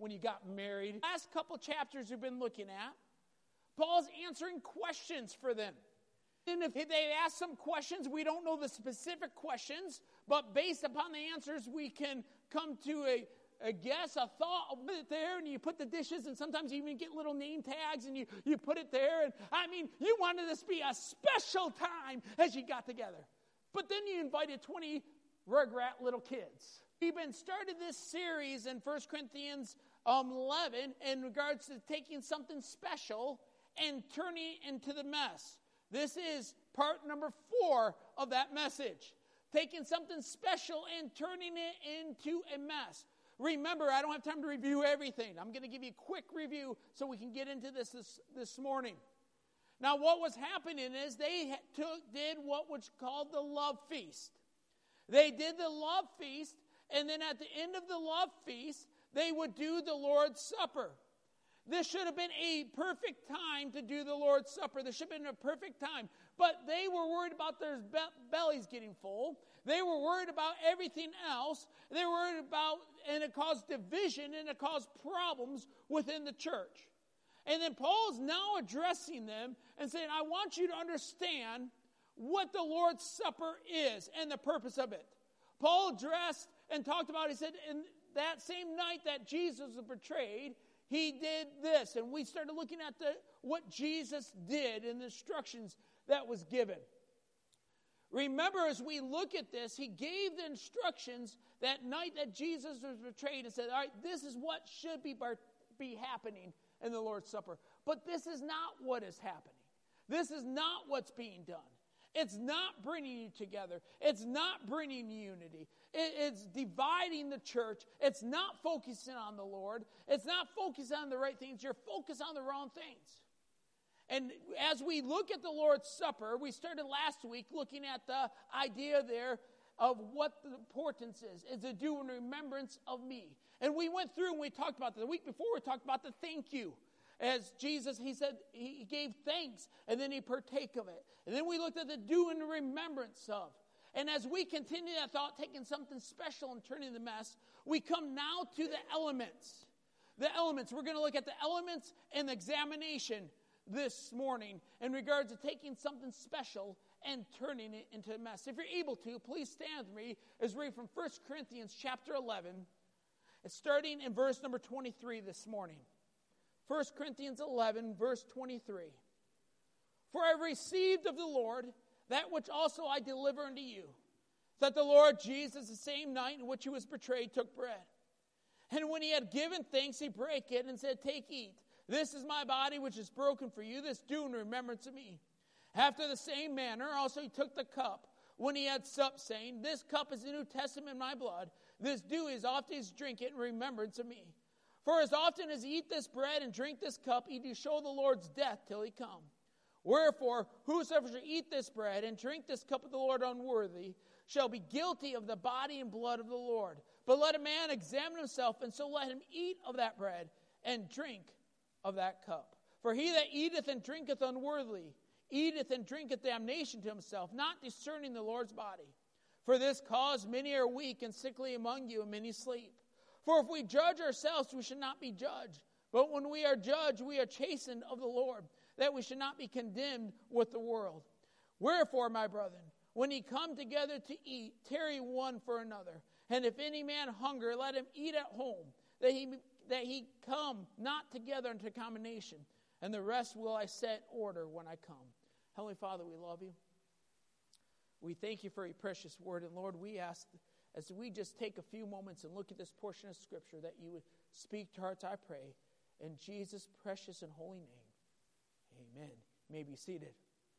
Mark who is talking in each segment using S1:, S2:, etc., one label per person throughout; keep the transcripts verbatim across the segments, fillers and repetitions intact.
S1: when you got married. Last couple chapters we've been looking at, Paul's answering questions for them. And if they ask some questions, we don't know the specific questions, but based upon the answers, we can come to a, a guess, a thought, put it there, and you put the dishes, and sometimes you even get little name tags, and you, you put it there. And I mean, you wanted this to be a special time as you got together. But then you invited twenty Rugrat little kids. We've been started this series in First Corinthians um, eleven in regards to taking something special and turning it into the mess. This is part number four of that message. Taking something special and turning it into a mess. Remember, I don't have time to review everything. I'm going to give you a quick review so we can get into this this, this morning. Now, what was happening is they took, did what was called the love feast. They did the love feast, and then at the end of the love feast, they would do the Lord's Supper. This should have been a perfect time to do the Lord's Supper. This should have been a perfect time. But they were worried about their be- bellies getting full. They were worried about everything else. They were worried about, and it caused division, and it caused problems within the church. And then Paul's now addressing them and saying, I want you to understand what the Lord's Supper is and the purpose of it. Paul addressed and talked about, he said, in that same night that Jesus was betrayed, he did this. And we started looking at the what Jesus did and the instructions that was given. Remember, as we look at this, he gave the instructions that night that Jesus was betrayed and said, all right, this is what should be, bar- be happening in the Lord's Supper. But this is not what is happening. This is not what's being done. It's not bringing you together. It's not bringing unity. It, it's dividing the church. It's not focusing on the Lord. It's not focusing on the right things. You're focused on the wrong things. And as we look at the Lord's Supper, we started last week looking at the idea there of what the importance is. Is to do in remembrance of me. And we went through and we talked about that. The week before we talked about the thank you. As Jesus, he said, he gave thanks, and then he partake of it. And then we looked at the do in remembrance of. And as we continue that thought, taking something special and turning the mess, we come now to the elements. The elements. We're going to look at the elements and the examination this morning in regards to taking something special and turning it into a mess. If you're able to, please stand with me as we read from First Corinthians chapter eleven. It's starting in verse number twenty-three this morning. First Corinthians eleven, verse twenty-three. For I received of the Lord that which also I deliver unto you, that the Lord Jesus, the same night in which he was betrayed, took bread. And when he had given thanks, he brake it and said, take, eat. This is my body which is broken for you. This do in remembrance of me. After the same manner also he took the cup when he had supped, saying, this cup is the New Testament in my blood. This do as often as drink it in remembrance of me. For as often as ye eat this bread and drink this cup, ye do show the Lord's death till he come. Wherefore, whosoever shall eat this bread and drink this cup of the Lord unworthy shall be guilty of the body and blood of the Lord. But let a man examine himself, and so let him eat of that bread and drink of that cup. For he that eateth and drinketh unworthily eateth and drinketh damnation to himself, not discerning the Lord's body. For this cause many are weak and sickly among you, and many sleep. For if we judge ourselves, we should not be judged. But when we are judged, we are chastened of the Lord, that we should not be condemned with the world. Wherefore, my brethren, when ye come together to eat, tarry one for another. And if any man hunger, let him eat at home, that he that he come not together into combination. And the rest will I set order when I come. Heavenly Father, we love you. We thank you for your precious word. And Lord, we ask, as we just take a few moments and look at this portion of Scripture, that you would speak to hearts, I pray. In Jesus' precious and holy name, amen. You may be seated.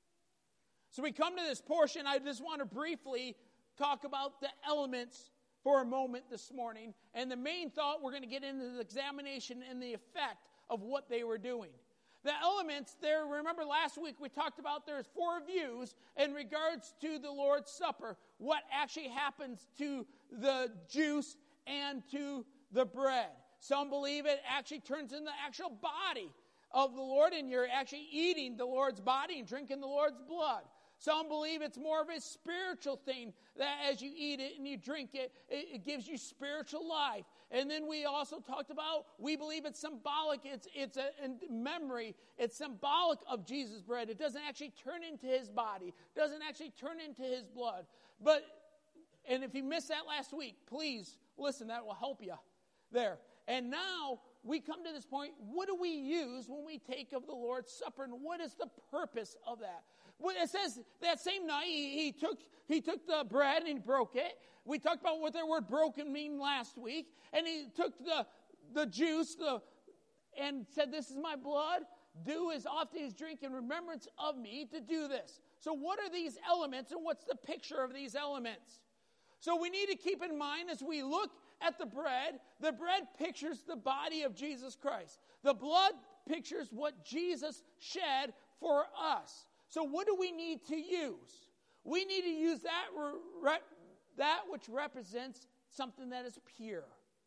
S1: So we come to this portion. I just want to briefly talk about the elements for a moment this morning. And the main thought, we're going to get into the examination and the effect of what they were doing. The elements there, remember last week we talked about there's four views in regards to the Lord's Supper. What actually happens to the juice and to the bread. Some believe it actually turns into the actual body of the Lord, and you're actually eating the Lord's body and drinking the Lord's blood. Some believe it's more of a spiritual thing, that as you eat it and you drink it, it, it gives you spiritual life. And then we also talked about, we believe it's symbolic. It's, it's a, a memory. It's symbolic of Jesus' bread. It doesn't actually turn into his body. It doesn't actually turn into his blood. But, and if you missed that last week, please listen. That will help you there. And now we come to this point, what do we use when we take of the Lord's Supper? And what is the purpose of that? Well, it says that same night he, he took he took the bread and he broke it. We talked about what the word broken mean last week. And he took the the juice the, and said, this is my blood. Do as often as drink in remembrance of me to do this. So what are these elements and what's the picture of these elements? So we need to keep in mind as we look at the bread, the bread pictures the body of Jesus Christ. The blood pictures what Jesus shed for us. So what do we need to use? We need to use that, re- that which represents something that is pure.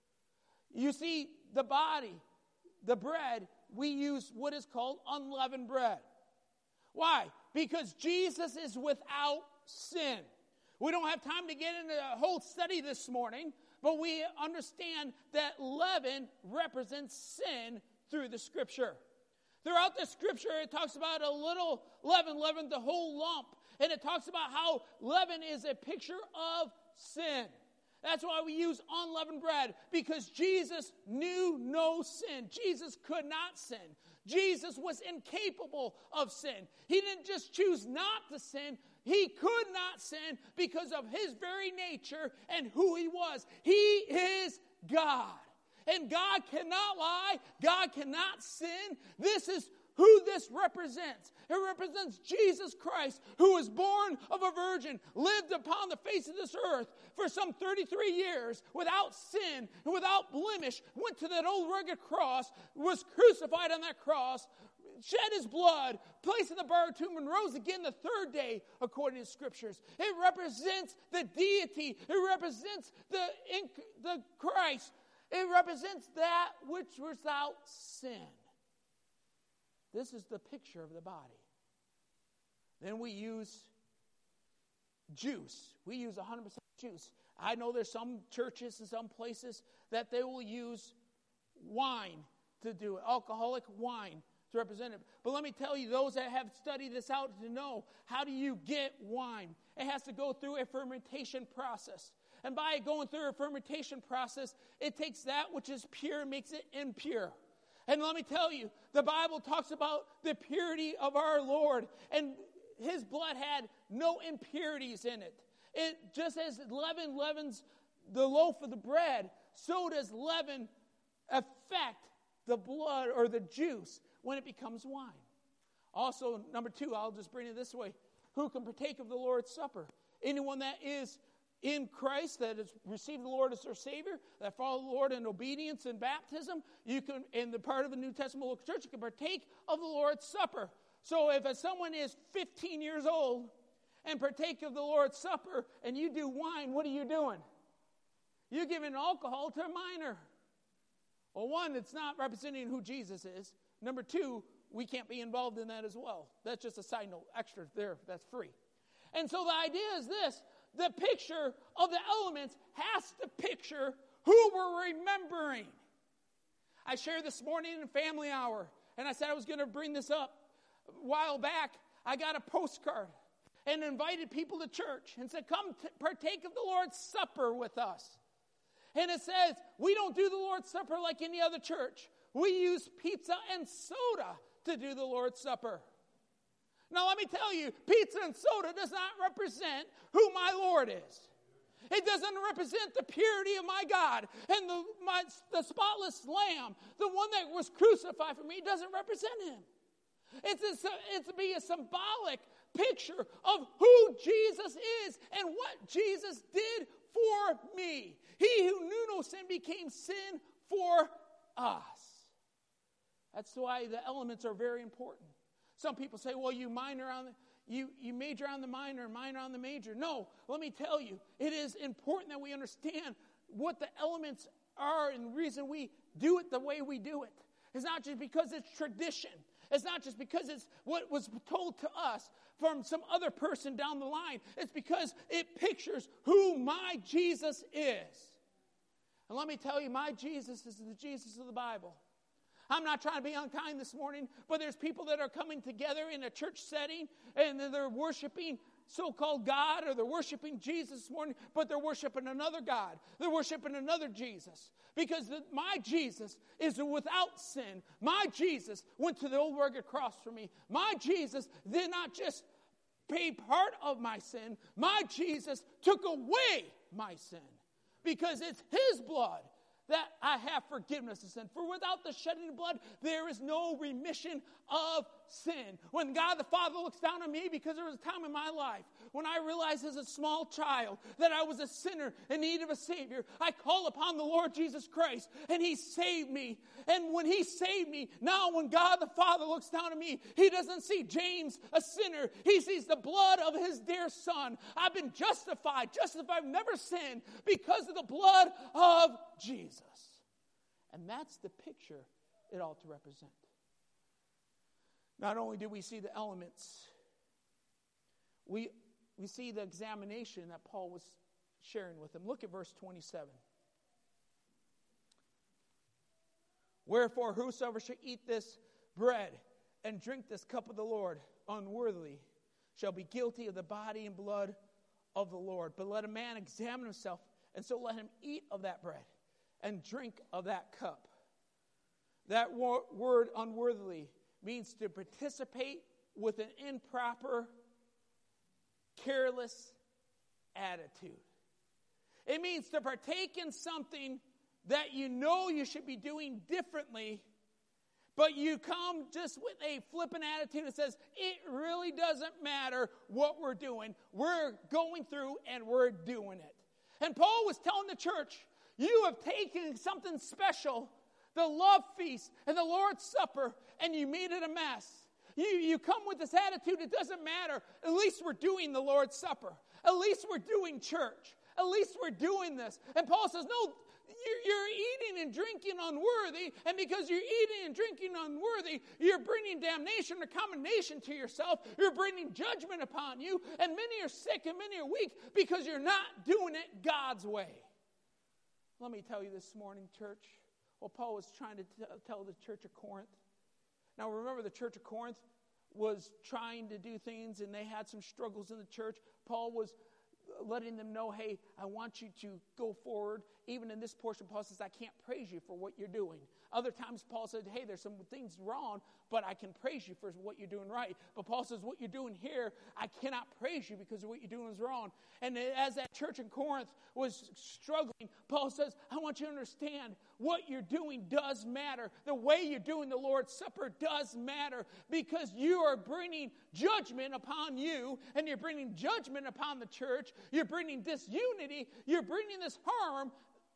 S1: You see, the body, the bread, we use what is called unleavened bread. Why? Because Jesus is without sin. We don't have time to get into a whole study this morning, but we understand that leaven represents sin through the Scripture. Throughout the Scripture, it talks about a little leaven, leaven the whole lump. And it talks about how leaven is a picture of sin. That's why we use unleavened bread, because Jesus knew no sin. Jesus could not sin. Jesus was incapable of sin. He didn't just choose not to sin. He could not sin because of his very nature and who he was. He is God. And God cannot lie. God cannot sin. This is who this represents. It represents Jesus Christ, who was born of a virgin, lived upon the face of this earth for some thirty-three years without sin and without blemish, went to that old rugged cross, was crucified on that cross, shed his blood, placed in the borrowed tomb, and rose again the third day, according to Scriptures. It represents the deity. It represents the, the Christ. It represents that which was without sin. This is the picture of the body. Then we use juice. We use one hundred percent juice. I know there's some churches and some places that they will use wine to do it, alcoholic wine to represent it. But let me tell you, those that have studied this out to know, how do you get wine? It has to go through a fermentation process. And by going through a fermentation process, it takes that which is pure and makes it impure. And let me tell you, the Bible talks about the purity of our Lord. And his blood had no impurities in it. It just as leaven leavens the loaf of the bread, so does leaven affect the blood or the juice when it becomes wine. Also, number two, I'll just bring it this way. Who can partake of the Lord's Supper? Anyone that is in Christ, that has received the Lord as their Savior, that follow the Lord in obedience and baptism, you can, in the part of the New Testament local church, you can partake of the Lord's Supper. So if someone is fifteen years old and partake of the Lord's Supper and you do wine, what are you doing? You're giving alcohol to a minor. Well, one, it's not representing who Jesus is. Number two, we can't be involved in that as well. That's just a side note, extra there, that's free. And so the idea is this, the picture of the elements has to picture who we're remembering. I shared this morning in family hour, and I said I was going to bring this up. A while back, I got a postcard and invited people to church and said, come t- partake of the Lord's Supper with us. And it says, we don't do the Lord's Supper like any other church. We use pizza and soda to do the Lord's Supper. Now, let me tell you, pizza and soda does not represent who my Lord is. It doesn't represent the purity of my God and the, my, the spotless Lamb, the one that was crucified for me. It doesn't represent him. It's a, it's to be a symbolic picture of who Jesus is and what Jesus did for me. He who knew no sin became sin for us. That's why the elements are very important. Some people say, well, you minor on the, you, you major on the minor and minor on the major. No, let me tell you, it is important that we understand what the elements are and the reason we do it the way we do it. It's not just because it's tradition. It's not just because it's what was told to us from some other person down the line. It's because it pictures who my Jesus is. And let me tell you, my Jesus is the Jesus of the Bible. I'm not trying to be unkind this morning, but there's people that are coming together in a church setting and they're worshiping so-called God, or they're worshiping Jesus this morning, but they're worshiping another God. They're worshiping another Jesus. Because the, my Jesus is without sin. My Jesus went to the old rugged cross for me. My Jesus did not just pay part of my sin. My Jesus took away my sin. Because it's His blood that I have forgiveness of sin. For without the shedding of blood, there is no remission of sin. When God the Father looks down on me, because there was a time in my life when I realized as a small child that I was a sinner in need of a Savior, I call upon the Lord Jesus Christ, and He saved me. And when He saved me, now when God the Father looks down on me, He doesn't see James, a sinner. He sees the blood of His dear Son. I've been justified, justified, I've never sinned because of the blood of Jesus. And that's the picture it ought to represent. Not only do we see the elements, we, we see the examination that Paul was sharing with them. Look at verse twenty-seven. Wherefore, whosoever shall eat this bread and drink this cup of the Lord unworthily shall be guilty of the body and blood of the Lord. But let a man examine himself, and so let him eat of that bread and drink of that cup. That wor- word unworthily means to participate with an improper, careless attitude. It means to partake in something that you know you should be doing differently, but you come just with a flippant attitude that says, it really doesn't matter what we're doing. We're going through and we're doing it. And Paul was telling the church, you have taken something special, the love feast and the Lord's Supper, and you made it a mess. You, you come with this attitude, it doesn't matter. At least we're doing the Lord's Supper. At least we're doing church. At least we're doing this. And Paul says, no, you're, you're eating and drinking unworthy, and because you're eating and drinking unworthy, you're bringing damnation or condemnation to yourself. You're bringing judgment upon you, and many are sick and many are weak because you're not doing it God's way. Let me tell you this morning, church, what Paul was trying to t- tell the church of Corinth. Now, remember, the church of Corinth was trying to do things, and they had some struggles in the church. Paul was letting them know, hey, I want you to go forward. Even in this portion, Paul says, I can't praise you for what you're doing. Other times, Paul said, hey, there's some things wrong, but I can praise you for what you're doing right. But Paul says, what you're doing here, I cannot praise you because what you're doing is wrong. And as that church in Corinth was struggling, Paul says, I want you to understand what you're doing does matter. The way you're doing the Lord's Supper does matter because you are bringing judgment upon you, and you're bringing judgment upon the church. You're bringing disunity. You're bringing this harm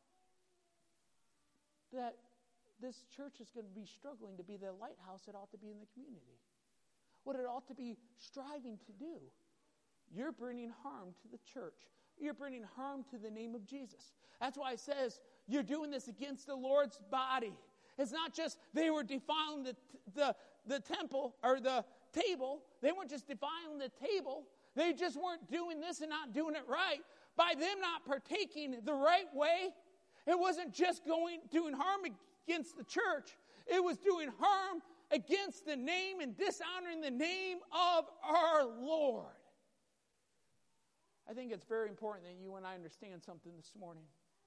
S1: that this church is going to be struggling to be the lighthouse it ought to be in the community. What it ought to be striving to do. You're bringing harm to the church. You're bringing harm to the name of Jesus. That's why it says you're doing this against the Lord's body. It's not just they were defiling the, the, the temple or the table. They weren't just defiling the table. They just weren't doing this and not doing it right. By them not partaking the right way, it wasn't just going doing harm against the church. It was doing harm against the name and dishonoring the name of our Lord. I think it's very important that you and I understand something this morning.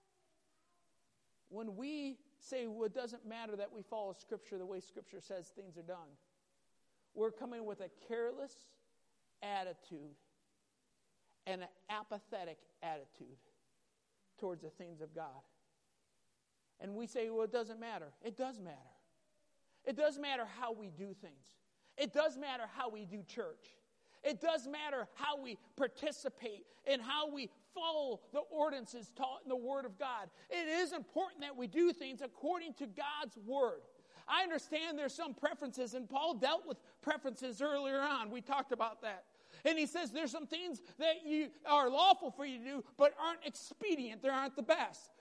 S1: When we say, well, it doesn't matter that we follow Scripture the way Scripture says things are done, we're coming with a careless attitude and an apathetic attitude towards the things of God. And we say, well, it doesn't matter. It does matter. It does matter how we do things. It does matter how we do church. It does matter how we participate and how we follow the ordinances taught in the Word of God. It is important that we do things according to God's Word. I understand there's some preferences, and Paul dealt with preferences earlier on. We talked about that. And he says there's some things that you are lawful for you to do, but aren't expedient. They aren't the best.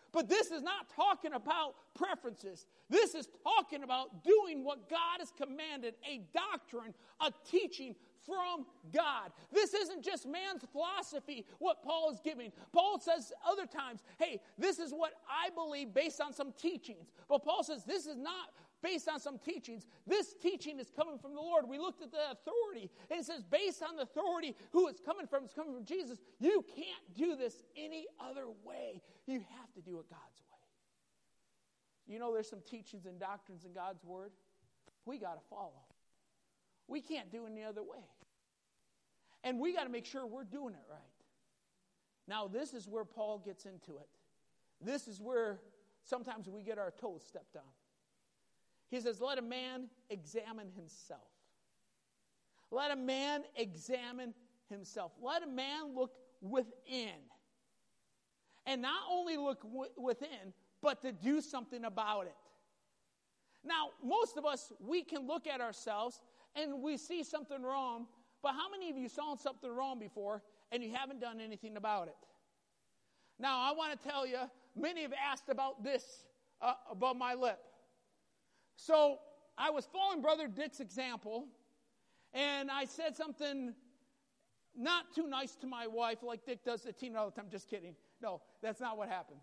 S1: But this is not talking about preferences. This is talking about doing what God has commanded, a doctrine, a teaching from God. This isn't just man's philosophy, what Paul is giving. Paul says other times, hey, this is what I believe based on some teachings. But Paul says this is not based on some teachings. This teaching is coming from the Lord. We looked at the authority, and it says based on the authority who it's coming from, it's coming from Jesus. You can't do this any other way. You have to do it God's way. You know there's some teachings and doctrines in God's Word we got to follow. We can't do it any other way. And we got to make sure we're doing it right. Now, this is where Paul gets into it. This is where sometimes we get our toes stepped on. He says, let a man examine himself. Let a man examine himself. Let a man look within. And not only look w- within, but to do something about it. Now, most of us, we can look at ourselves and we see something wrong, but how many of you saw something wrong before and you haven't done anything about it? Now, I want to tell you, many have asked about this uh, above my lip. So, I was following Brother Dick's example, and I said something not too nice to my wife, like Dick does to Tina all the time. Just kidding. No, that's not what happened.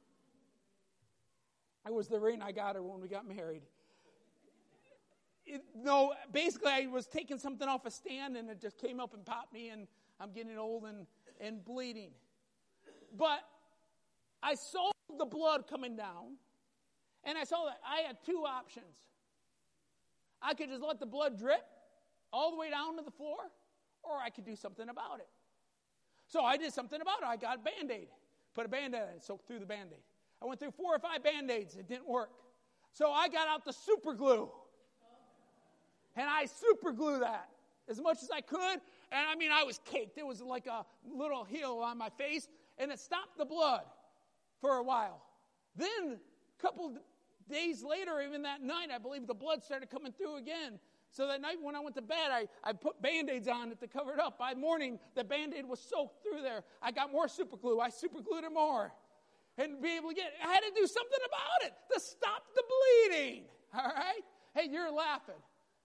S1: It was the ring I got her when we got married. It, no, basically I was taking something off a stand, and it just came up and popped me, and I'm getting old and, and bleeding. But I saw the blood coming down, and I saw that I had two options. I could just let the blood drip all the way down to the floor, or I could do something about it. So I did something about it. I got a Band-Aid, put a Band-Aid on it, soaked through the Band-Aid. I went through four or five Band-Aids. It didn't work. So I got out the super glue, and I super glue that as much as I could. And I mean, I was caked. It was like a little heel on my face, and it stopped the blood for a while. Then a couple days later, even that night, I believe the blood started coming through again. So that night when I went to bed, I, I put Band-Aids on it to cover it up. By morning, the Band-Aid was soaked through there. I got more super glue. I super glued it more. And be able to get, I had to do something about it to stop the bleeding. All right? Hey, you're laughing.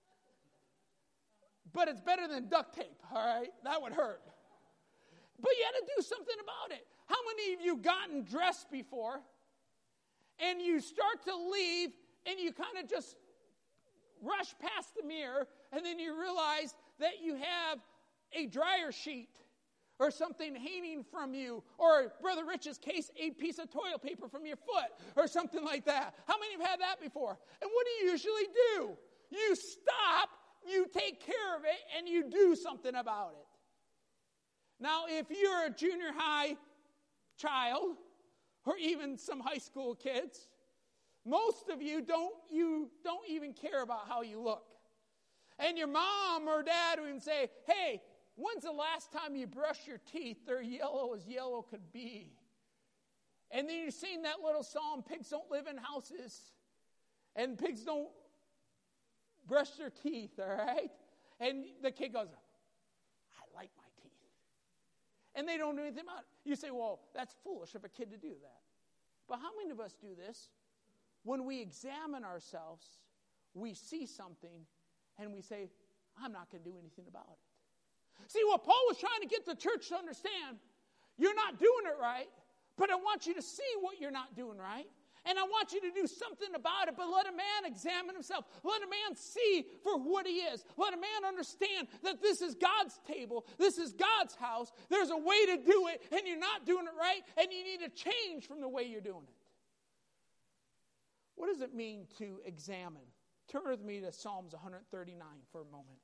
S1: But it's better than duct tape, all right? That would hurt. But you had to do something about it. How many of you gotten dressed before, and you start to leave, and you kind of just rush past the mirror, and then you realize that you have a dryer sheet or something hanging from you, or Brother Rich's case, a piece of toilet paper from your foot, or something like that. How many have had that before? And what do you usually do? You stop, you take care of it, and you do something about it. Now, if you're a junior high child, or even some high school kids, most of you don't, you don't even care about how you look. And your mom or dad would even say, hey, when's the last time you brushed your teeth? They're yellow as yellow could be. And then you've seen that little song, pigs don't live in houses, and pigs don't brush their teeth, all right? And the kid goes, I like my teeth. And they don't do anything about it. You say, well, that's foolish of a kid to do that. But how many of us do this? When we examine ourselves, we see something, and we say, I'm not going to do anything about it. See, what Paul was trying to get the church to understand, you're not doing it right, but I want you to see what you're not doing right, and I want you to do something about it, but let a man examine himself. Let a man see for what he is. Let a man understand that this is God's table. This is God's house. There's a way to do it, and you're not doing it right, and you need to change from the way you're doing it. What does it mean to examine? Turn with me to Psalms one thirty-nine for a moment.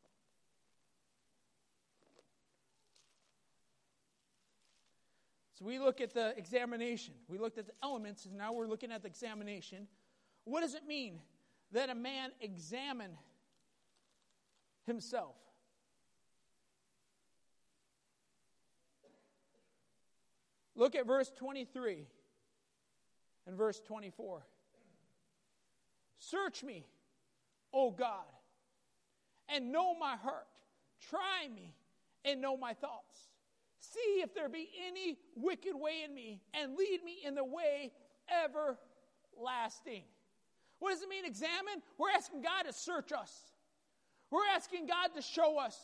S1: So we look at the examination. We looked at the elements, and now we're looking at the examination. What does it mean that a man examine himself? Look at verse twenty-three and verse twenty-four. Search me, O God, and know my heart. Try me and know my thoughts. see if there be any wicked way in me, and lead me in the way everlasting. What does it mean, examine? We're asking God to search us. We're asking God to show us.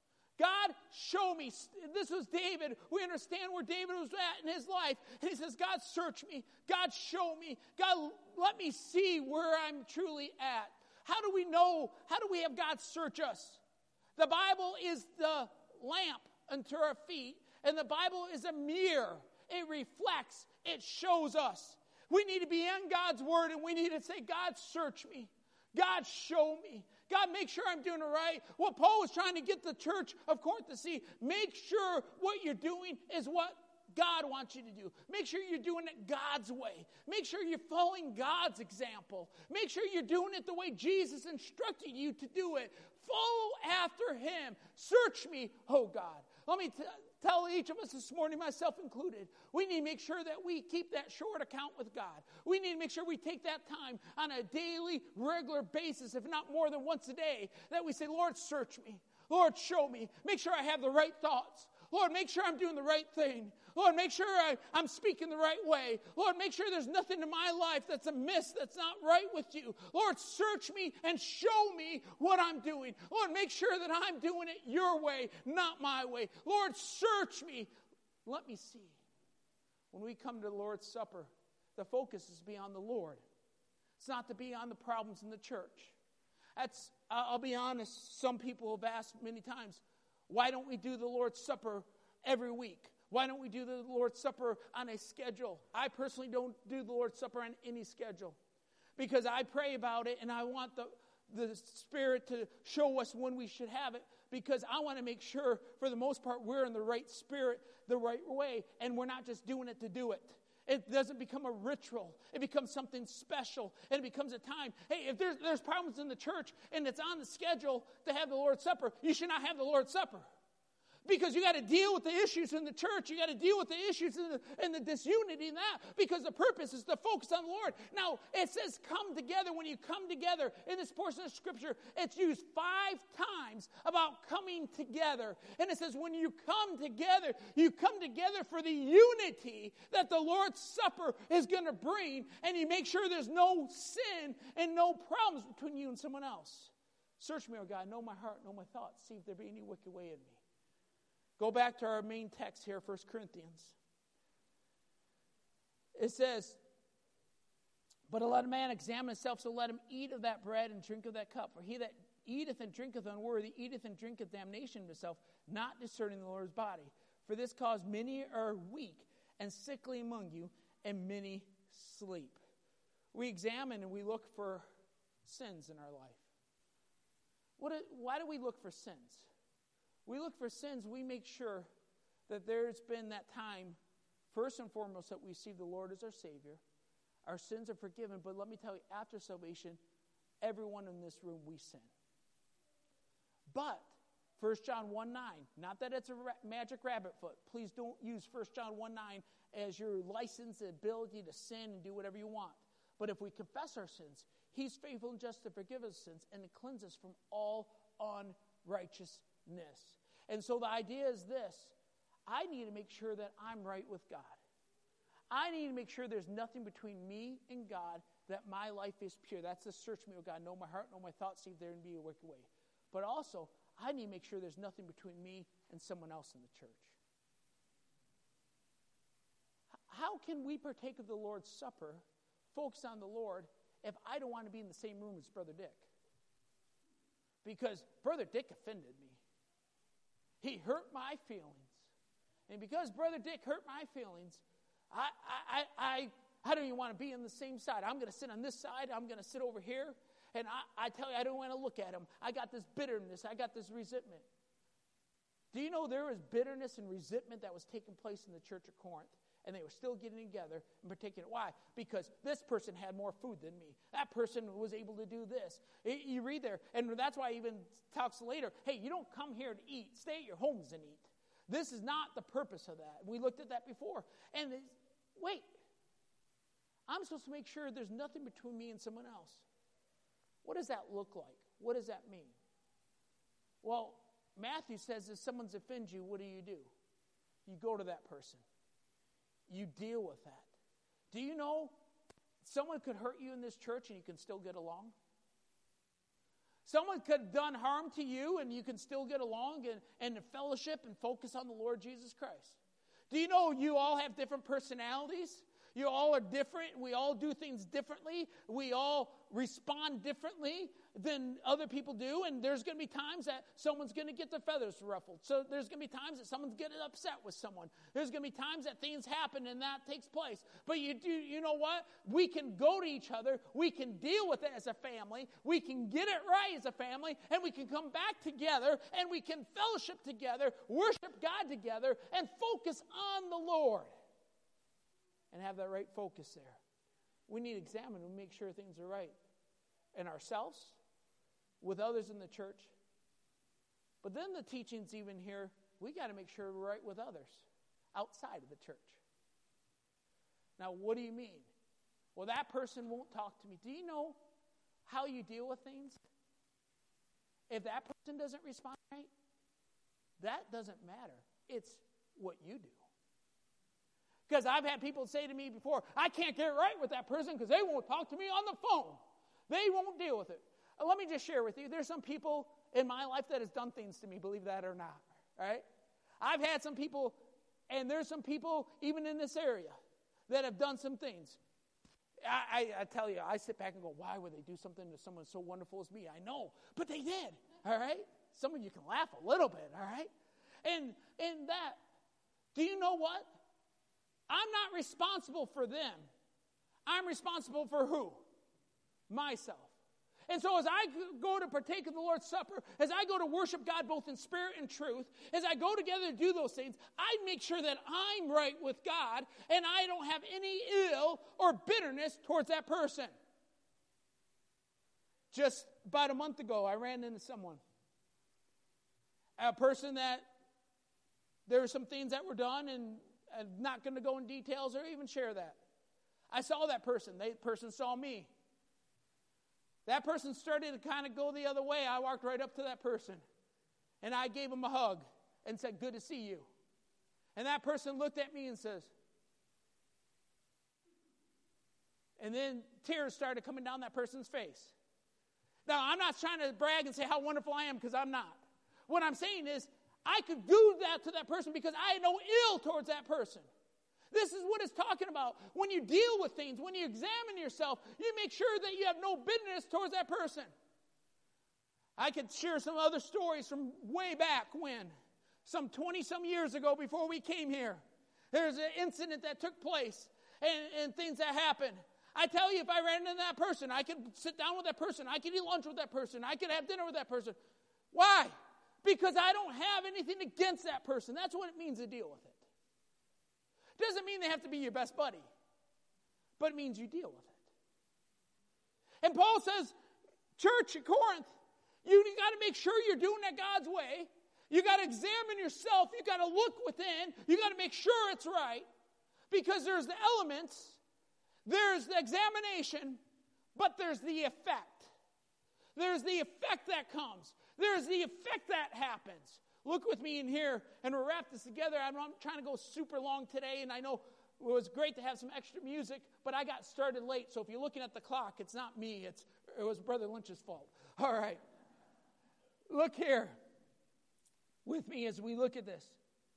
S1: God, show me. This was David. We understand where David was at in his life. And he says, God, search me. God, show me. God, let me see where I'm truly at. How do we know? How do we have God search us? The Bible is the lamp unto our feet, and the Bible is a mirror. It reflects. It shows us. We need to be in God's word, and we need to say, God, search me. God, show me. God, make sure I'm doing it right. What Paul was trying to get the church of Corinth to see, make sure what you're doing is what God wants you to do. Make sure you're doing it God's way. Make sure you're following God's example. Make sure you're doing it the way Jesus instructed you to do it. Follow after him. Search me, oh God. Let me t- tell each of us this morning, myself included, we need to make sure that we keep that short account with God. We need to make sure we take that time on a daily, regular basis, if not more than once a day, that we say, Lord, search me. Lord, show me. Make sure I have the right thoughts. Lord, make sure I'm doing the right thing. Lord, make sure I, I'm speaking the right way. Lord, make sure there's nothing in my life that's amiss, that's not right with you. Lord, search me and show me what I'm doing. Lord, make sure that I'm doing it your way, not my way. Lord, search me. Let me see. When we come to the Lord's Supper, the focus is to be on the Lord. It's not to be on the problems in the church. That's, I'll be honest, some people have asked many times, why don't we do the Lord's Supper every week? Why don't we do the Lord's Supper on a schedule? I personally don't do the Lord's Supper on any schedule because I pray about it and I want the, the Spirit to show us when we should have it because I want to make sure, for the most part, we're in the right spirit, the right way, and we're not just doing it to do it. It doesn't become a ritual. It becomes something special, and it becomes a time. Hey, if there's, there's problems in the church and it's on the schedule to have the Lord's Supper, you should not have the Lord's Supper. Because you got to deal with the issues in the church. You got to deal with the issues in the, in the disunity in that. Because the purpose is to focus on the Lord. Now, it says come together. When you come together, in this portion of Scripture, it's used five times about coming together. And it says when you come together, you come together for the unity that the Lord's Supper is going to bring. And you make sure there's no sin and no problems between you and someone else. Search me, O God. Know my heart, know my thoughts. See if there be any wicked way in me. Go back to our main text here, First Corinthians. It says, but let a man examine himself, so let him eat of that bread and drink of that cup. For he that eateth and drinketh unworthy, eateth and drinketh damnation to himself, not discerning the Lord's body. For this cause many are weak and sickly among you, and many sleep. We examine and we look for sins in our life. What? Why do we look for sins? We look for sins, we make sure that there's been that time, first and foremost, that we receive the Lord as our Savior. Our sins are forgiven, but let me tell you, after salvation, everyone in this room, we sin. But, First John one nine, not that it's a ra- magic rabbit foot. Please don't use First John one nine as your license and ability to sin and do whatever you want. But if we confess our sins, He's faithful and just to forgive us sins and to cleanse us from all unrighteousness. And so the idea is this. I need to make sure that I'm right with God. I need to make sure there's nothing between me and God, that my life is pure. That's the search me, oh God. Know my heart, know my thoughts, see if there be a wicked way. But also, I need to make sure there's nothing between me and someone else in the church. How can we partake of the Lord's Supper, focus on the Lord, if I don't want to be in the same room as Brother Dick? Because Brother Dick offended me. He hurt my feelings. And because Brother Dick hurt my feelings, I I I, I don't even want to be on the same side. I'm going to sit on this side. I'm going to sit over here. And I, I tell you, I don't want to look at him. I got this bitterness. I got this resentment. Do you know there was bitterness and resentment that was taking place in the church of Corinth? And they were still getting together and partaking. Why? Because this person had more food than me. That person was able to do this. You read there, and that's why he even talks later, hey, you don't come here to eat. Stay at your homes and eat. This is not the purpose of that. We looked at that before. And wait, I'm supposed to make sure there's nothing between me and someone else. What does that look like? What does that mean? Well, Matthew says if someone's offended you, what do you do? You go to that person. You deal with that. Do you know someone could hurt you in this church and you can still get along? Someone could have done harm to you and you can still get along and, and fellowship and focus on the Lord Jesus Christ. Do you know you all have different personalities? You all are different. We all do things differently. We all respond differently than other people do. And there's going to be times that someone's going to get their feathers ruffled. So there's going to be times that someone's getting upset with someone. There's going to be times that things happen and that takes place. But you do, you know what? We can go to each other. We can deal with it as a family. We can get it right as a family. And we can come back together and we can fellowship together, worship God together, and focus on the Lord. And have that right focus there. We need to examine and make sure things are right in ourselves, with others in the church. But then the teachings even here, we got to make sure we're right with others outside of the church. Now, what do you mean? Well, that person won't talk to me. Do you know how you deal with things? If that person doesn't respond right, that doesn't matter. It's what you do. Because I've had people say to me before, I can't get right with that person because they won't talk to me on the phone. They won't deal with it. Uh, let me just share with you, there's some people in my life that has done things to me, believe that or not. Right? I've had some people, and there's some people even in this area that have done some things. I, I, I tell you, I sit back and go, why would they do something to someone so wonderful as me? I know, but they did. All right? Some of you can laugh a little bit. All right? And, and that, do you know what? I'm not responsible for them. I'm responsible for who? Myself. And so as I go to partake of the Lord's Supper, as I go to worship God both in spirit and truth, as I go together to do those things, I make sure that I'm right with God and I don't have any ill or bitterness towards that person. Just about a month ago, I ran into someone. A person that there were some things that were done, and I'm not going to go in details or even share that. I saw that person. That person saw me. That person started to kind of go the other way. I walked right up to that person, and I gave him a hug and said, good to see you. And that person looked at me and says, and then tears started coming down that person's face. Now, I'm not trying to brag and say how wonderful I am, because I'm not. What I'm saying is, I could do that to that person because I had no ill towards that person. This is what it's talking about. When you deal with things, when you examine yourself, you make sure that you have no bitterness towards that person. I could share some other stories from way back when, some twenty-some years ago before we came here. There's an incident that took place and, and things that happened. I tell you, if I ran into that person, I could sit down with that person. I could eat lunch with that person. I could have dinner with that person. Why? Because I don't have anything against that person. That's what it means to deal with it. Doesn't mean they have to be your best buddy, but it means you deal with it. And Paul says, church at Corinth, you, you got to make sure you're doing it God's way. You got to examine yourself. You got to look within. You got to make sure it's right, because there's the elements, there's the examination, but there's the effect. There's the effect that comes. There's the effect that happens. Look with me in here, and we'll wrap this together. I'm not trying to go super long today, and I know it was great to have some extra music, but I got started late, so if you're looking at the clock, it's not me. It's, it was Brother Lynch's fault. All right. Look here with me as we look at this.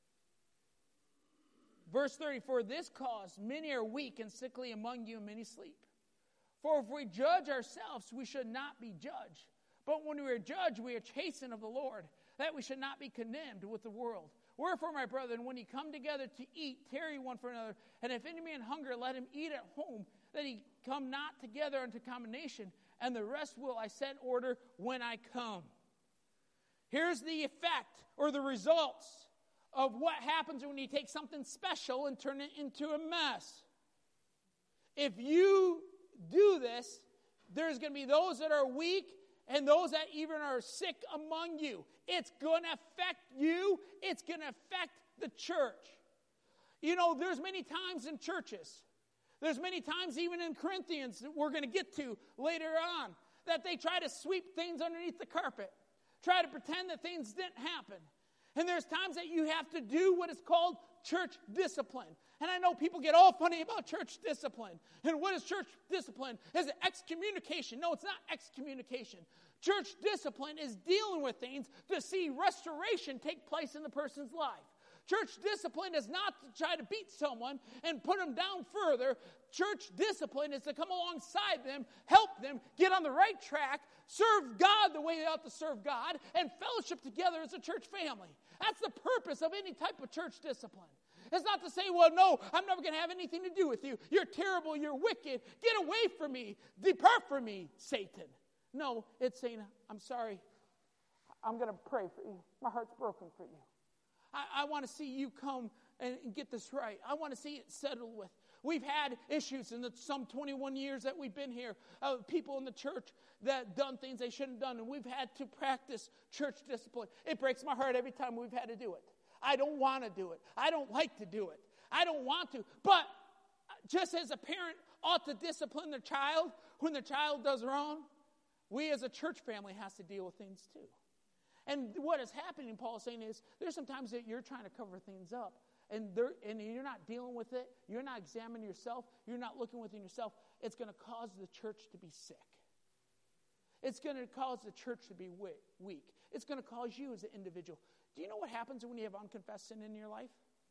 S1: Verse thirty, for this cause many are weak and sickly among you, and many sleep. For if we judge ourselves, we should not be judged. But when we are judged, we are chastened of the Lord, that we should not be condemned with the world. Wherefore, my brethren, when ye come together to eat, tarry one for another. And if any man hunger, let him eat at home, that he come not together unto condemnation. And the rest will I set in order when I come. Here's the effect or the results of what happens when you take something special and turn it into a mess. If you do this, there's going to be those that are weak and those that even are sick among you. It's going to affect you. It's going to affect the church. You know, there's many times in churches, there's many times even in Corinthians that we're going to get to later on, that they try to sweep things underneath the carpet, try to pretend that things didn't happen. And there's times that you have to do what is called church discipline. And I know people get all funny about church discipline. And what is church discipline? Is it excommunication? No, it's not excommunication. Church discipline is dealing with things to see restoration take place in the person's life. Church discipline is not to try to beat someone and put them down further. Church discipline is to come alongside them, help them get on the right track, serve God the way they ought to serve God, and fellowship together as a church family. That's the purpose of any type of church discipline. It's not to say, well, no, I'm never going to have anything to do with you. You're terrible. You're wicked. Get away from me. Depart from me, Satan. No, it's saying, I'm sorry. I'm going to pray for you. My heart's broken for you. I, I want to see you come and, and get this right. I want to see it settled with. We've had issues in the some twenty-one years that we've been here of people in the church that done things they shouldn't have done, and we've had to practice church discipline. It breaks my heart every time we've had to do it. I don't want to do it. I don't like to do it. I don't want to. But just as a parent ought to discipline their child when their child does wrong, we as a church family has to deal with things too. And what is happening, Paul is saying, is there's some times that you're trying to cover things up, and and you're not dealing with it. You're not examining yourself. You're not looking within yourself. It's going to cause the church to be sick. It's going to cause the church to be weak. It's going to cause you as an individual. Do you know what happens when you have unconfessed sin in your life?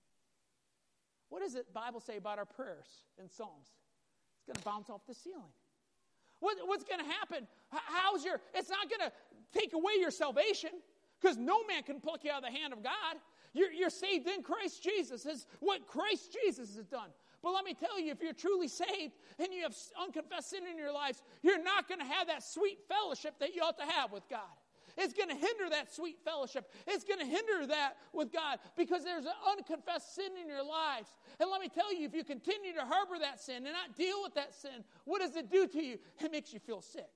S1: What does the Bible say about our prayers in Psalms? It's going to bounce off the ceiling. What, what's going to happen? How's your? It's not going to take away your salvation, because no man can pluck you out of the hand of God. You're, you're saved in Christ Jesus. Is what Christ Jesus has done. But let me tell you, if you're truly saved and you have unconfessed sin in your lives, you're not going to have that sweet fellowship that you ought to have with God. It's going to hinder that sweet fellowship. It's going to hinder that with God because there's an unconfessed sin in your lives. And let me tell you, if you continue to harbor that sin and not deal with that sin, what does it do to you? It makes you feel sick.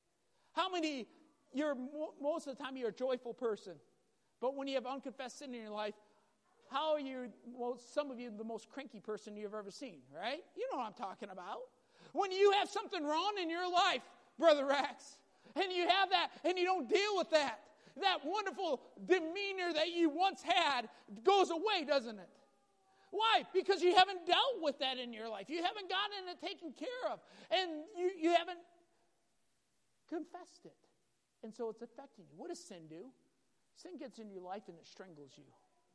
S1: How many, you're most of the time you're a joyful person, but when you have unconfessed sin in your life, how are you, well, some of you, the most cranky person you've ever seen, right? You know what I'm talking about. When you have something wrong in your life, Brother Rax, and you have that, and you don't deal with that, that wonderful demeanor that you once had goes away, doesn't it? Why? Because you haven't dealt with that in your life. You haven't gotten it taken care of. And you, you haven't confessed it. And so it's affecting you. What does sin do? Sin gets in your life and it strangles you.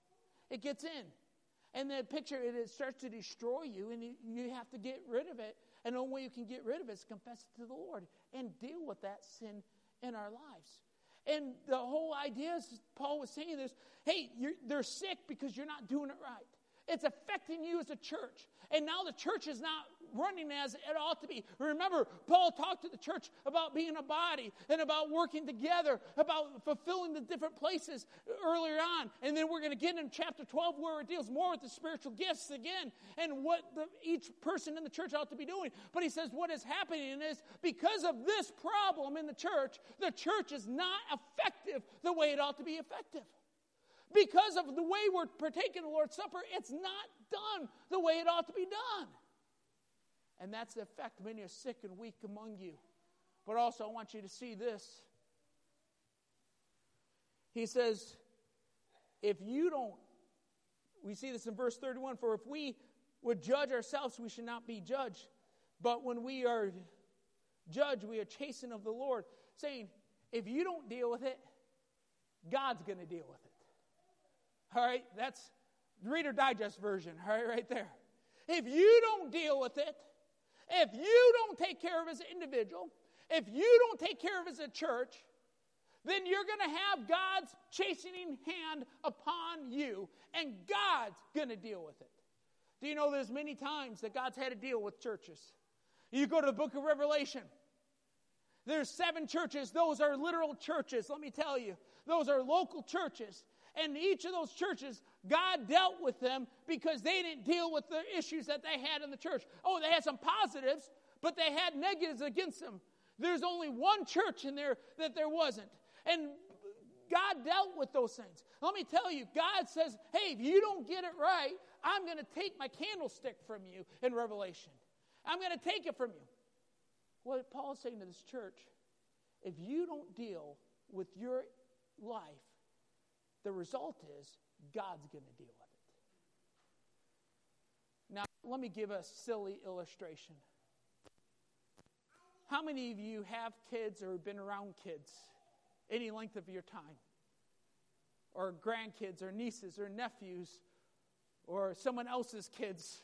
S1: It gets in. And the picture, it, it starts to destroy you, and you, you have to get rid of it. And the only way you can get rid of it is confess it to the Lord and deal with that sin in our lives. And the whole idea is, Paul was saying this, hey, you're, they're sick because you're not doing it right. It's affecting you as a church. And now the church is not running as it ought to be. Remember, Paul talked to the church about being a body and about working together, about fulfilling the different places earlier on. And then we're going to get in chapter twelve where it deals more with the spiritual gifts again and what the, each person in the church ought to be doing. But he says what is happening is because of this problem in the church, the church is not effective the way it ought to be effective. Because of the way we're partaking the Lord's Supper, it's not done the way it ought to be done. And that's the effect. Many are sick and weak among you. But also I want you to see this. He says, if you don't, we see this in verse thirty-one, for if we would judge ourselves, we should not be judged. But when we are judged, we are chastened of the Lord. Saying, if you don't deal with it, God's going to deal with it. All right, that's the Reader Digest version, all right, right there. If you don't deal with it, if you don't take care of it as an individual, if you don't take care of it as a church, then you're going to have God's chastening hand upon you, and God's going to deal with it. Do you know there's many times that God's had to deal with churches? You go to the book of Revelation. There's seven churches. Those are literal churches, let me tell you. Those are local churches. And each of those churches, God dealt with them because they didn't deal with the issues that they had in the church. Oh, they had some positives, but they had negatives against them. There's only one church in there that there wasn't. And God dealt with those things. Let me tell you, God says, hey, if you don't get it right, I'm going to take my candlestick from you in Revelation. I'm going to take it from you. What Paul's saying to this church, if you don't deal with your life, the result is God's going to deal with it. let me give a silly illustration. How many of you have kids or been around kids any length of your time? Or grandkids or nieces or nephews or someone else's kids?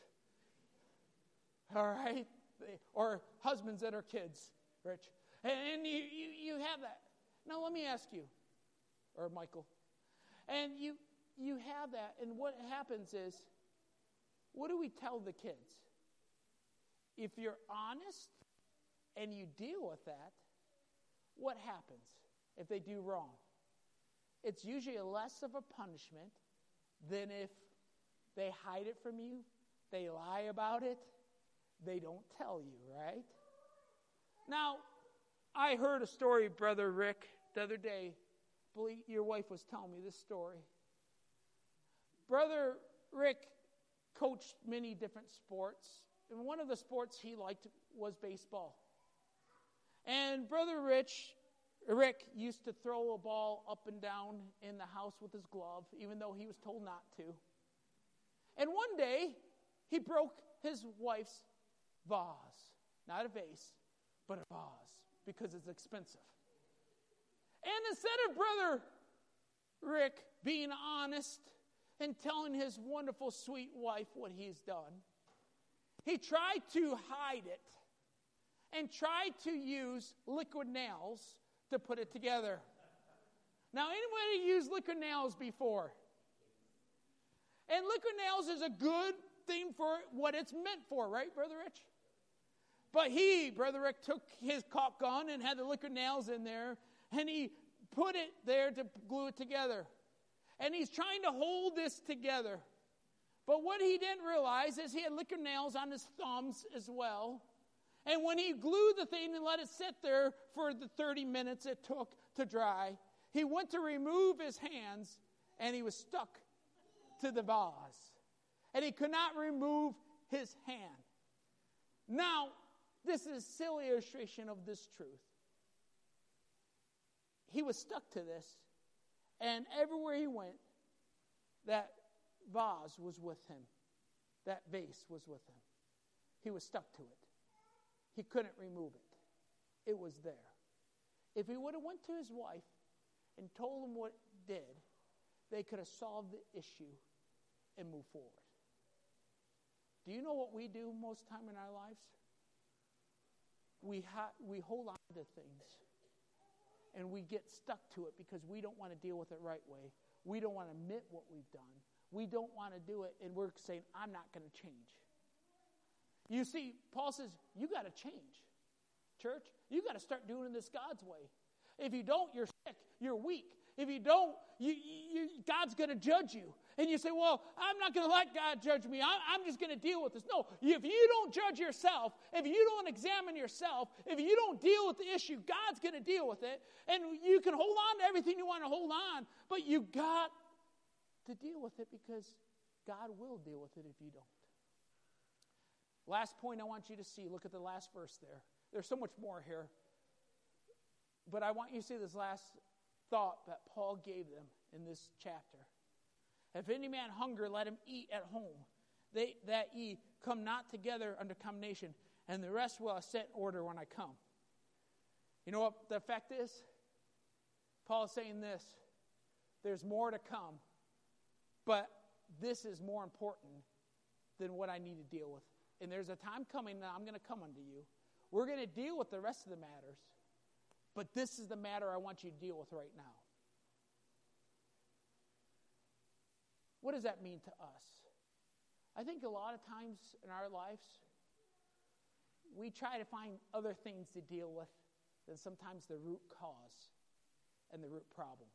S1: All right? Or husbands that are kids, Rich. And you, you, you have that. Now let me ask you, or Michael, and you you have that, and what happens is, what do we tell the kids? If you're honest and you deal with that, what happens if they do wrong? It's usually less of a punishment than if they hide it from you, they lie about it, they don't tell you, right? Now, I heard a story, Brother Rick, the other day. I believe your wife was telling me this story. Brother Rick coached many different sports, and one of the sports he liked was baseball. And Brother Rich, Rick used to throw a ball up and down in the house with his glove, even though he was told not to. And one day, he broke his wife's vase. Not a vase, but a vase, because it's expensive. And instead of Brother Rick being honest and telling his wonderful, sweet wife what he's done, he tried to hide it and tried to use liquid nails to put it together. Now, anybody used liquid nails before? And liquid nails is a good thing for what it's meant for, right, Brother Rich? But he, Brother Rick, took his caulk gun and had the liquid nails in there, and he put it there to glue it together. And he's trying to hold this together. But what he didn't realize is he had liquid nails on his thumbs as well. And when he glued the thing and let it sit there for the thirty minutes it took to dry, he went to remove his hands, and he was stuck to the vase. And he could not remove his hand. Now, this is a silly illustration of this truth. He was stuck to this, and everywhere he went, that vase was with him. That vase was with him. He was stuck to it. He couldn't remove it. It was there. If he would have went to his wife and told him what it did, they could have solved the issue and moved forward. Do you know what we do most time in our lives? We ha- we hold on to things, and we get stuck to it because we don't want to deal with it right way. We don't want to admit what we've done. We don't want to do it, and we're saying, I'm not going to change. You see, Paul says, you got to change. Church, you got to start doing this God's way. If you don't, you're sick, you're weak. If you don't, you, you, God's going to judge you. And you say, well, I'm not going to let God judge me. I'm, I'm just going to deal with this. No, if you don't judge yourself, if you don't examine yourself, if you don't deal with the issue, God's going to deal with it. And you can hold on to everything you want to hold on, but you got to deal with it because God will deal with it if you don't. Last point I want you to see. Look at the last verse there. There's so much more here. But I want you to see this last thought that Paul gave them in this chapter. If any man hunger, let him eat at home, they, that ye come not together under condemnation, and the rest will I set in order when I come. You know what the effect is? Paul is saying this. There's more to come, but this is more important than what I need to deal with. And there's a time coming that I'm going to come unto you. We're going to deal with the rest of the matters, but this is the matter I want you to deal with right now. What does that mean to us? I think a lot of times in our lives, we try to find other things to deal with than sometimes the root cause and the root problem.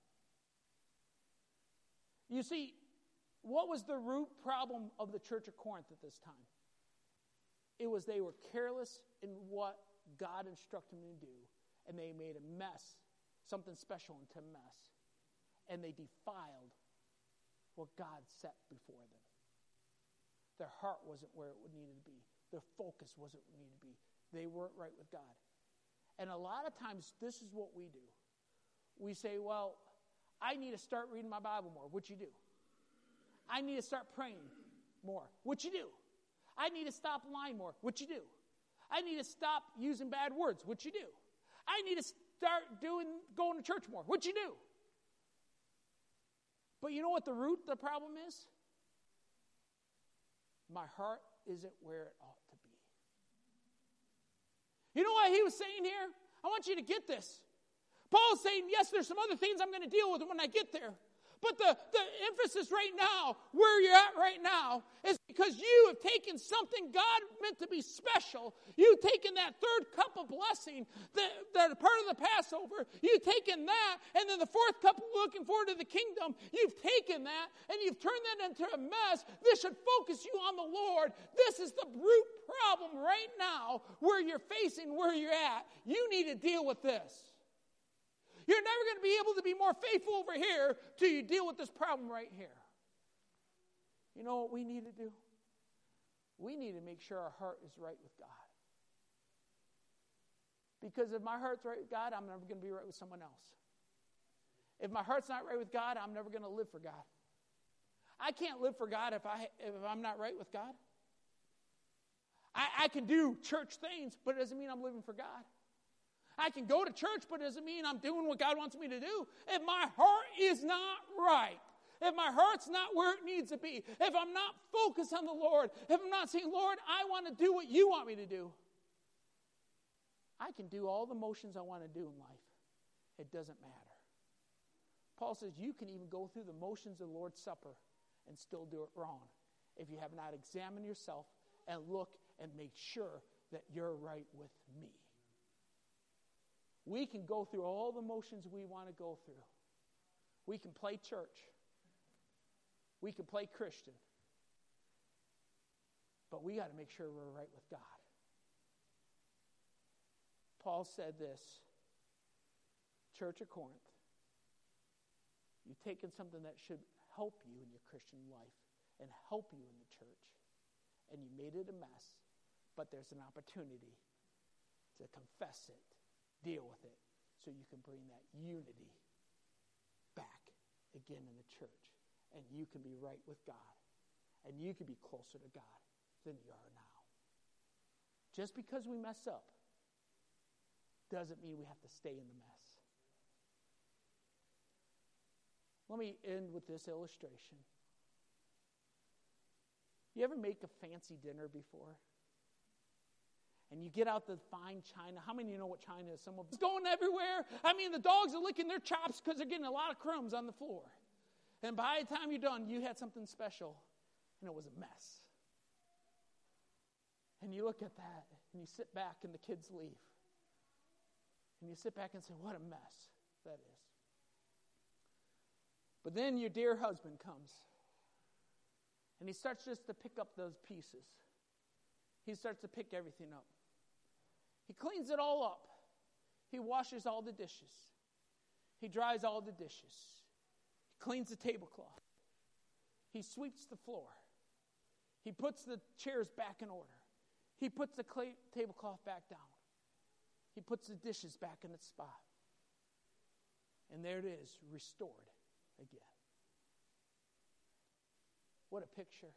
S1: You see, what was the root problem of the church of Corinth at this time? It was they were careless in what God instructed them to do, and they made a mess, something special into a mess, and they defiled what God set before them. Their heart wasn't where it needed to be. Their focus wasn't where it needed to be. They weren't right with God. And a lot of times, this is what we do. We say, well, I need to start reading my Bible more. What you do? I need to start praying more. What you do? I need to stop lying more. What you do? I need to stop using bad words. What you do? I need to start doing going to church more. What you do? But you know what the root of the problem is? My heart isn't where it ought to be. You know what he was saying here? I want you to get this. Paul's saying, yes, there's some other things I'm going to deal with when I get there. But the, the emphasis right now, where you're at right now, is because you have taken something God meant to be special. You've taken that third cup of blessing, that, that part of the Passover. You've taken that, and then the fourth cup, looking forward to the kingdom. You've taken that, and you've turned that into a mess. This should focus you on the Lord. This is the root problem right now, where you're facing where you're at. You need to deal with this. You're never going to be able to be more faithful over here till you deal with this problem right here. You know what we need to do? We need to make sure our heart is right with God. Because if my heart's right with God, I'm never going to be right with someone else. If my heart's not right with God, I'm never going to live for God. I can't live for God if, I, if I'm not right with God. I, I can do church things, but it doesn't mean I'm living for God. I can go to church, but it doesn't mean I'm doing what God wants me to do. If my heart is not right, if my heart's not where it needs to be, if I'm not focused on the Lord, if I'm not saying, Lord, I want to do what you want me to do, I can do all the motions I want to do in life. It doesn't matter. Paul says you can even go through the motions of the Lord's Supper and still do it wrong if you have not examined yourself and look and make sure that you're right with me. We can go through all the motions we want to go through. We can play church. We can play Christian. But we got to make sure we're right with God. Paul said this, Church of Corinth, you've taken something that should help you in your Christian life and help you in the church, and you made it a mess, but there's an opportunity to confess it, deal with it, so you can bring that unity back again in the church. And you can be right with God. And you can be closer to God than you are now. Just because we mess up doesn't mean we have to stay in the mess. Let me end with this illustration. You ever make a fancy dinner before? And you get out the fine china. How many of you know what china is? Some of it's going everywhere. I mean, the dogs are licking their chops because they're getting a lot of crumbs on the floor. And by the time you're done, you had something special, and it was a mess. And you look at that, and you sit back, and the kids leave. And you sit back and say, what a mess that is. But then your dear husband comes, and he starts just to pick up those pieces. He starts to pick everything up. He cleans it all up. He washes all the dishes. He dries all the dishes. He cleans the tablecloth. He sweeps the floor. He puts the chairs back in order. He puts the clay tablecloth back down. He puts the dishes back in its spot. And there it is, restored again. What a picture.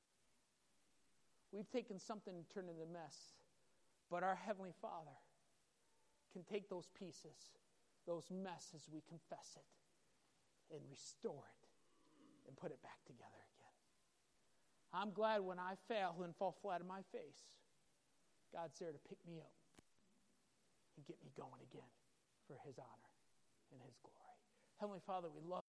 S1: We've taken something and turned it into a mess. But our Heavenly Father can take those pieces, those messes, we confess it, and restore it and put it back together again. I'm glad when I fail and fall flat on my face, God's there to pick me up and get me going again for His honor and His glory. Heavenly Father, we love